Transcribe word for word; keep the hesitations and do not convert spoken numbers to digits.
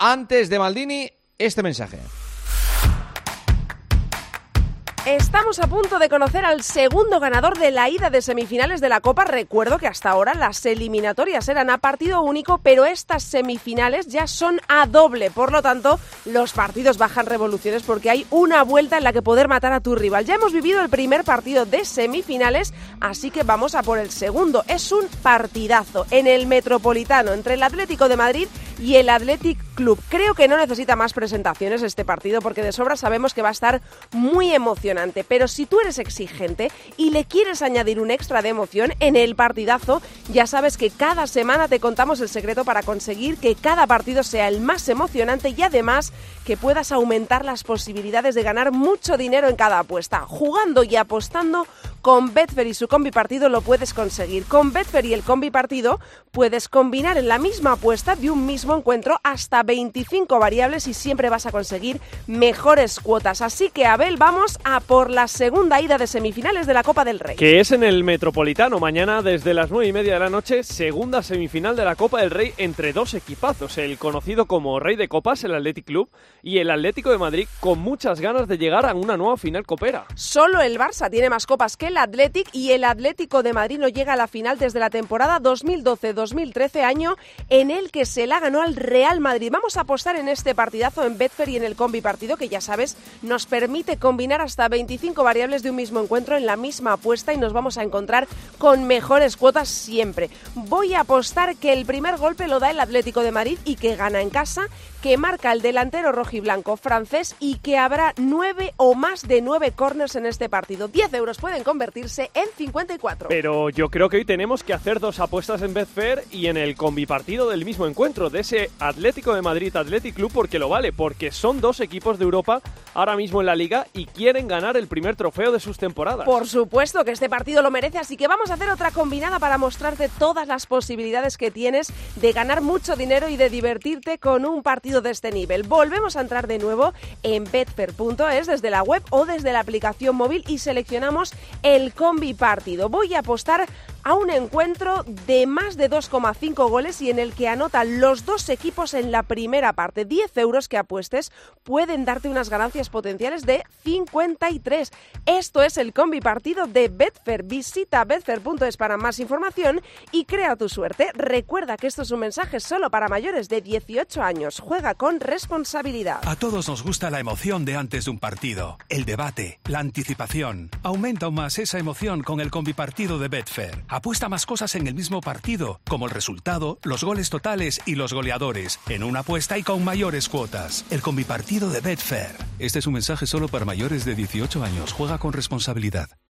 Antes de Maldini, este mensaje. Estamos a punto de conocer al segundo ganador de la ida de semifinales de la Copa. Recuerdo que hasta ahora las eliminatorias eran a partido único, pero estas semifinales ya son a doble. Por lo tanto, los partidos bajan revoluciones porque hay una vuelta en la que poder matar a tu rival. Ya hemos vivido el primer partido de semifinales, así que vamos a por el segundo. Es un partidazo en el Metropolitano entre el Atlético de Madrid y el Athletic Club. Creo que no necesita más presentaciones este partido porque de sobra sabemos que va a estar muy emocionante. Pero si tú eres exigente y le quieres añadir un extra de emoción en el partidazo, ya sabes que cada semana te contamos el secreto para conseguir que cada partido sea el más emocionante y además que puedas aumentar las posibilidades de ganar mucho dinero en cada apuesta. Jugando y apostando con Betfair y su combi partido lo puedes conseguir. Con Betfair y el combi partido puedes combinar en la misma apuesta de un mismo encuentro hasta veinticinco variables y siempre vas a conseguir mejores cuotas. Así que, Abel, vamos a por la segunda ida de semifinales de la Copa del Rey. Que es en el Metropolitano. Mañana desde las nueve y media de la noche, segunda semifinal de la Copa del Rey entre dos equipazos. El conocido como Rey de Copas, el Athletic Club, y el Atlético de Madrid, con muchas ganas de llegar a una nueva final copera. Solo el Barça tiene más copas que el Athletic y el Atlético de Madrid no llega a la final desde la temporada dos mil doce dos mil trece, año en el que se la ganó al Real Madrid. Vamos a apostar en este partidazo en Betfair y en el combi partido, que ya sabes, nos permite combinar hasta veinticinco variables de un mismo encuentro en la misma apuesta y nos vamos a encontrar con mejores cuotas siempre. Voy a apostar que el primer golpe lo da el Atlético de Madrid y que gana en casa, que marca el delantero rojiblanco francés y que habrá nueve o más de nueve córners en este partido. diez euros pueden convertirse en cincuenta y cuatro. Pero yo creo que hoy tenemos que hacer dos apuestas en Betfair y en el combipartido del mismo encuentro, de ese Atlético de Madrid Athletic Club, porque lo vale, porque son dos equipos de Europa ahora mismo en la Liga y quieren ganar el primer trofeo de sus temporadas. Por supuesto que este partido lo merece, así que vamos a hacer otra combinada para mostrarte todas las posibilidades que tienes de ganar mucho dinero y de divertirte con un partido de este nivel. Volvemos a entrar de nuevo en betfair punto es desde la web o desde la aplicación móvil y seleccionamos el combi partido. Voy a apostar a un encuentro de más de dos coma cinco goles y en el que anotan los dos equipos en la primera parte. diez euros que apuestes pueden darte unas ganancias potenciales de cincuenta y tres. Esto es el combi partido de Betfair. Visita betfair punto es para más información y crea tu suerte. Recuerda que esto es un mensaje solo para mayores de dieciocho años. Juega con responsabilidad. A todos nos gusta la emoción de antes de un partido, el debate, la anticipación. Aumenta aún más esa emoción con el combi partido de Betfair. Apuesta más cosas en el mismo partido, como el resultado, los goles totales y los goleadores, en una apuesta y con mayores cuotas. El combipartido de Betfair. Este es un mensaje solo para mayores de dieciocho años. Juega con responsabilidad.